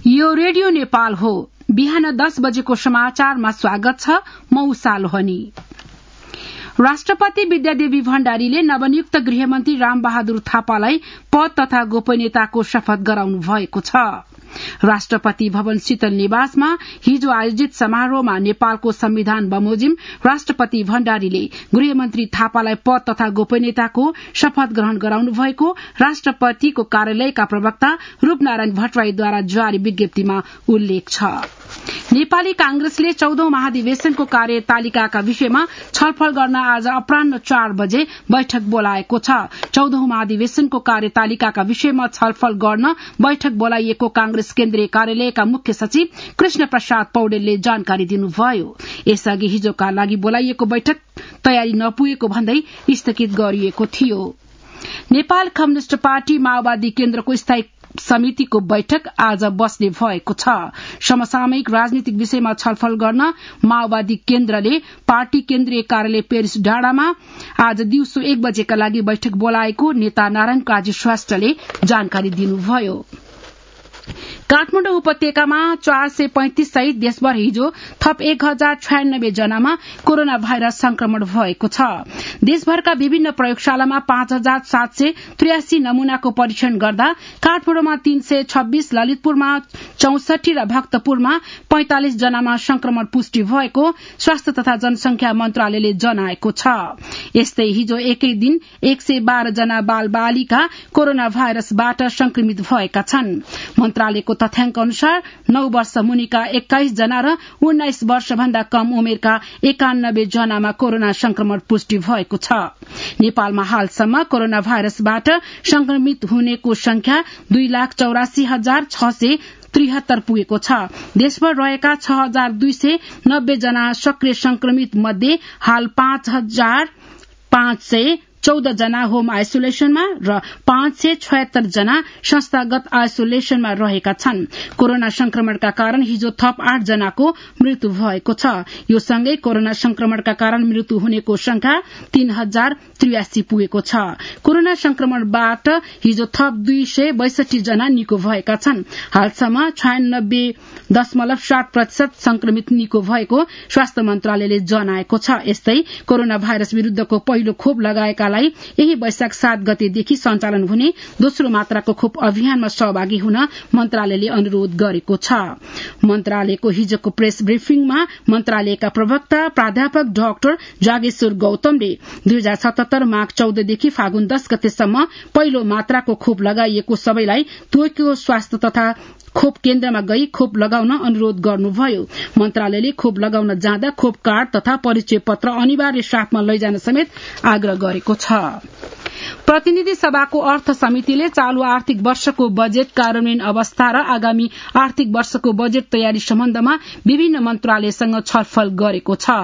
यो रेडियो नेपाल हो। बिहान 10 बजेको समाचारमा स्वागत छ। म उषा लोहनी। राष्ट्रपति विद्यादेवी भण्डारीले नवनियुक्त गृहमन्त्री रामबहादुर थापालाई पद तथा गोपनीयताको शपथ गराउनु भएको छ। राष्ट्रपति भवन शीतल निवासमा हिजो आयोजित समारोहमा नेपालको संविधान बमोजिम राष्ट्रपति भण्डारीले गृहमन्त्री थापालाई पद तथा गोपनीयताको शपथ ग्रहण गराउनु भएको राष्ट्रपतिको कार्यालयका प्रवक्ता रूपनारायण भट्टराईद्वारा जारी विज्ञप्तिमा उल्लेख छ। नेपाली कांग्रेसले 14औं महाधिवेशनको कार्यतालिकाका विषयमा छलफल गर्न आज अपराह्न 4 बजे बैठक बोलाएको छ। 14औं महाधिवेशनको कार्यतालिकाका विषयमा छलफल गर्न बैठक बोलाइएको कांग्रेस केन्द्रीय कार्यालयका मुख्य सचिव कृष्ण प्रसाद पौडेलले जानकारी दिनुभयो। यसअघि हिजोका लागि बोलाइएको बैठक तयारी नपुगेको भन्दै स्थगित गरिएको थियो। नेपाल कम्युनिष्ट पार्टी माओवादी केन्द्रको स्थायी समितिको बैठक आज बस्ने भएको छ। समसामयिक राजनीतिक विषयमा छलफल गर्न माओवादी केन्द्रले पार्टी केन्द्रीय कार्यालय पेरिस डाँडामा आज दिउँसो 1 बजेका लागि बैठक बोलाएको नेता नारायण काजी श्रेष्ठले जानकारी दिनुभयो। काठमाडौँ उपत्यकामा 435 सहित देशभर हिजो थप 1096 जनामा कोरोना भाइरस संक्रमण भएको छ। देशभरका विभिन्न प्रयोगशालामा 5783 नमूनाको परीक्षण गर्दा काठमाडौँमा 326, ललितपुरमा 64 र भक्तपुरमा 45 जनामा संक्रमण पुष्टि भएको स्वास्थ्य तथा जनसंख्या मन्त्रालयले जनाएको छ। यस्तै हिजो एकै दिन 112 जना बाल बालिका कोरोना भाइरसबाट संक्रमित भएका छन्। मन्त्रालयको तथ्याङ्क अनुसार 9 वर्ष मुनिका 21 जना र 19 वर्षभन्दा कम उमेरका 91 जनामा कोरोना संक्रमण पुष्टि भएको छ। नेपालमा हालसम्म कोरोना भाइरसबाट संक्रमित हुनेको संख्या 2,84,673 पुगेको छ। देशभर रहेका 6,290 जना सक्रिय संक्रमित मध्ये हाल 5,514 जना होम आइसोलेशनमा र 576 जना संस्थागत आइसोलेशनमा रहेका छन्। कोरोना संक्रमणका कारण हिजो थप 8 जनाको मृत्यु भएको छ। यो सँगै कोरोना संक्रमणका कारण मृत्यु हुनेको संख्या 3083 पुगेको छ। कोरोना संक्रमणबाट हिजो थप 262 जना निको भएका छन्। हालसम्म 96.7% संक्रमित निको भएको स्वास्थ्य मन्त्रालयले जनाएको छ। यस्तै कोरोना भाइरस विरूद्धको पहिलो खोप लगाएका यही वैशाख 7 गतेदेखि सञ्चालन हुने दोस्रो मात्राको खोप अभियानमा सहभागी हुन मन्त्रालयले अनुरोध गरेको छ। मन्त्रालयको हिजोको प्रेस ब्रिफिङमा मन्त्रालयका प्रवक्ता प्राध्यापक डाक्टर जागेश्वर गौतमले 2077 माघ 14 देखि फागुन 10 गतेसम्म पहिलो मात्राको खोप लगाइएको सबैलाई तोक्यो स्वास्थ्य तथा खोप केन्द्रमा गई खोप लगाउन अनुरोध गर्नुभयो। मन्त्रालयले खोप लगाउन जाँदा खोप कार्ड तथा परिचय पत्र अनिवार्य साथमा लैजान समेत आग्रह गरेको छ। प्रतिनिधि सभाको अर्थ समितिले चालू आर्थिक वर्षको बजेट कार्यान्वयन अवस्था र आगामी आर्थिक वर्षको बजेट तयारी सम्बन्धमा विभिन्न मन्त्रालयसँग छलफल गरेको छ।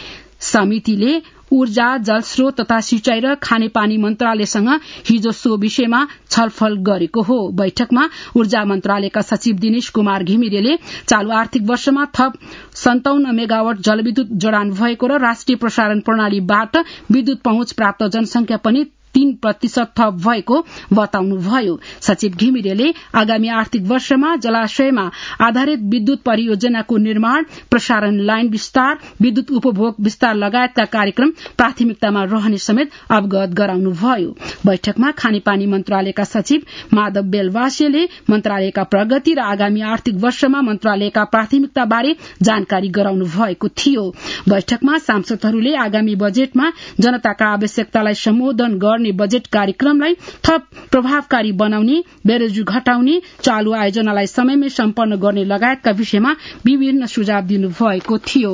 समितिले ऊर्जा, जलस्रोत तथा सिंचाई र खानेपानी मन्त्रालयसँग हिजो सो विषयमा छलफल गरेको हो। बैठकमा ऊर्जा मन्त्रालयका सचिव दिनेश कुमार घिमिरेले चालू आर्थिक वर्षमा थप 57 मेगावाट जलविद्युत जडान भएको र राष्ट्रिय प्रसारण प्रणालीबाट विद्युत पहुँच प्राप्त जनसंख्या पनि 3% थप भएको बताउनुभयो। सचिव घिमिरेले आगामी आर्थिक वर्षमा जलाशयमा आधारित विद्युत परियोजनाको निर्माण, प्रसारण लाइन विस्तार, विद्युत उपभोग विस्तार लगायतका कार्यक्रम प्राथमिकतामा रहने समेत अवगत गराउनुभयो। बैठकमा खानेपानी मन्त्रालयका सचिव माधव बेलवासियाले मन्त्रालयका प्रगति र आगामी आर्थिक वर्षमा मन्त्रालयका प्राथमिकताबारे जानकारी गराउनु भएको थियो। बैठकमा सांसदहरूले आगामी बजेटमा जनताका आवश्यकतालाई सम्बोधन गर्ने बजेट कार्यक्रमलाई थप प्रभावकारी बनाउने, बेरोजगारी घटाउने, चालू आयोजनालाई समयमै सम्पन्न गर्ने लगायतका विषयमा विभिन्न सुझाव दिनुभएको थियो।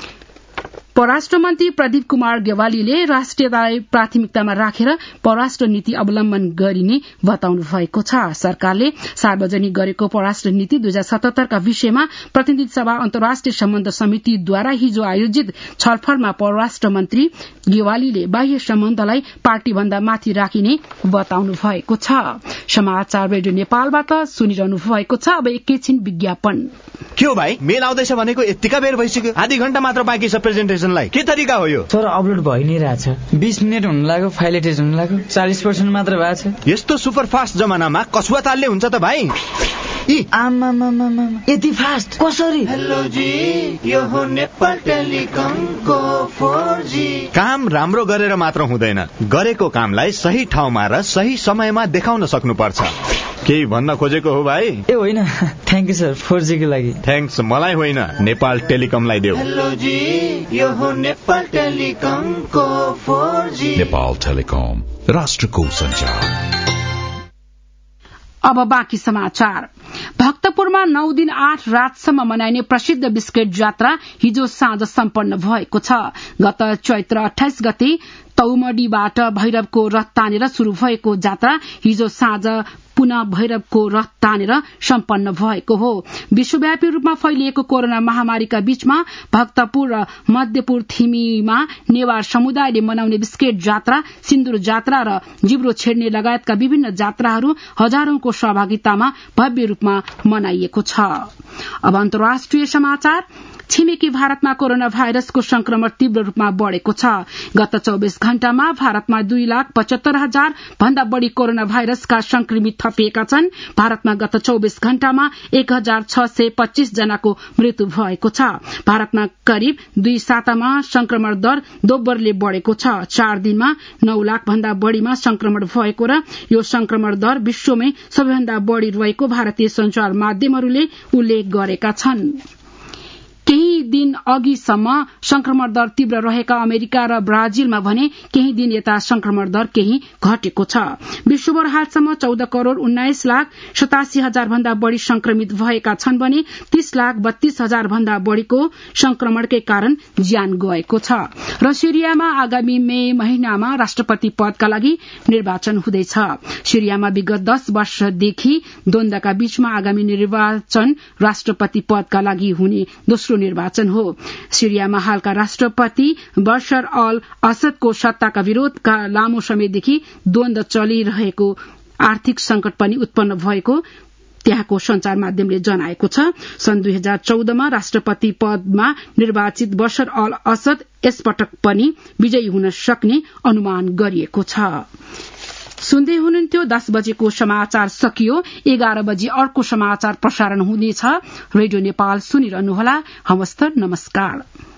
परराष्ट्र मन्त्री प्रदीप कुमार गेवालीले राष्ट्रियतालाई प्राथमिकतामा राखेर परराष्ट्र नीति अवलम्बन गरिने बताउनु भएको छ। सरकारले सार्वजनिक गरेको परराष्ट्र नीति 2077 का विषयमा प्रतिनिधि सभा अन्तर्राष्ट्रिय सम्बन्ध समितिद्वारा हिजो आयोजित छलफलमा परराष्ट्र मन्त्री गेवालीले बाह्य सम्बन्धलाई पार्टीभन्दा माथि राखिने बताउनु भएको छ। समाचार रेडियो नेपालबाट सुनिरहनु भएको छ। अब एकैछिन विज्ञापन। के हो भाइ, मेल आउँदैछ भनेको यतिका बेर भइसक्यो, आधी घण्टा मात्र बाँकी छ प्रेजेन्टेसनलाई। के तरिका हो यो? सर अपलोड भइ नै रहेछ, 20 मिनेट हुन लाग्यो, फाइल एटेच हुन लाग्यो, 40% मात्र भएको छ। यस्तो सुपर फास्ट जमानामा कछुवा तालले हुन्छ त भाइ? आमामामामा यति फास्ट कसरी? हेलो जी, यो हो नेपाल टेलिकमको 4G। काम राम्रो गरेर मात्र हुँदैन, गरेको कामलाई सही ठाउँमा र सही समयमा देखाउन सक्नुपर्छ। केही भन्न खोजेको हो भाइ? ए होइन, थ्याङ्क यू सर 4G को लागि। थ्याङ्क्स मलाई होइन, नेपाल टेलिकमलाई देऊ। हेलो जी, यो हो नेपाल टेलिकमको 4G। नेपाल टेलिकम, राष्ट्रको सञ्चार। अब बाँकी समाचार। भक्तपुरमा 9 दिन 8 रातसम्म मनाइने प्रसिद्ध बिस्केट जात्रा हिजो साँझ सम्पन्न भएको छ। गत चैत्र 28 गते तौमडीबाट भैरवको रथ तानेर शुरू भएको जात्रा हिजो साँझ पुनः भैरवको रथ तानेर सम्पन्न भएको हो। विश्वव्यापी रूपमा फैलिएको कोरोना महामारीका बीचमा भक्तपुर र मध्यपुर थिमीमा नेवार समुदायले मनाउने बिस्केट जात्रा, सिन्दूर जात्रा र जिब्रो छेड्ने लगायतका विभिन्न जात्राहरू हजारौंको सहभागितामा भव्य रूपमा मनाइएको छ। अब अन्तर्राष्ट्रिय समाचार। छिमेकी भारतमा कोरोना भाइरसको संक्रमण तीव्र रूपमा बढ़ेको छ। गत 24 घण्टामा भारतमा 2,75,000 भन्दा बढ़ी कोरोना भाइरसका संक्रमित थपिएका छन्। भारतमा गत 24 घण्टामा 1,625 जनाको मृत्यु भएको छ। भारतमा करिब 2 सातामा संक्रमण दर दोब्बरले बढ़ेको छ। 4 दिनमा 9 लाख भन्दा बढ़ीमा संक्रमण भएको र यो संक्रमण दर विश्वमै सबैभन्दा बढ़ी रहेको भारतीय संचार माध्यमहरूले उल्लेख गरेका छन्। केही दिन अघिसम्म संक्रमण दर तीव्र रहेका अमेरिका र ब्राजिलमा भने केही दिन यता संक्रमण दर केही घटेको छ। विश्वभर हालसम्म 14 करोड़ 19 लाख 87 हजार भन्दा बढ़ी संक्रमित भएका छन् भने 30 लाख 32 हजार भन्दा बढ़ीको संक्रमणकै कारण ज्यान गएको छ। र सिरियामा आगामी मे महिनामा राष्ट्रपति पदका लागि निर्वाचन हुँदैछ। सिरियामा विगत 10 वर्षदेखि द्वन्द्वका बीचमा आगामी निर्वाचन राष्ट्रपति पदका लागि हुने दोस्रो निर्वाचन हो। सिरियामा हालका राष्ट्रपति बशर अल असदको सत्ताका विरोधका लामो समयदेखि द्वन्द्व चलिरहेको आर्थिक संकट पनि उत्पन्न भएको त्यहाँको संचार माध्यमले जनाएको छ। सन् 2014 मा राष्ट्रपति पदमा निर्वाचित बशर अल असद यसपटक पनि विजयी हुन सक्ने अनुमान गरिएको छ। सुन्दै हुनुहुन्थ्यो 10 बजेको समाचार सकियो। 11 बजे अर्को समाचार प्रसारण हुनेछ। रेडियो नेपाल सुनिरहनुहोला। हवस् त, नमस्कार।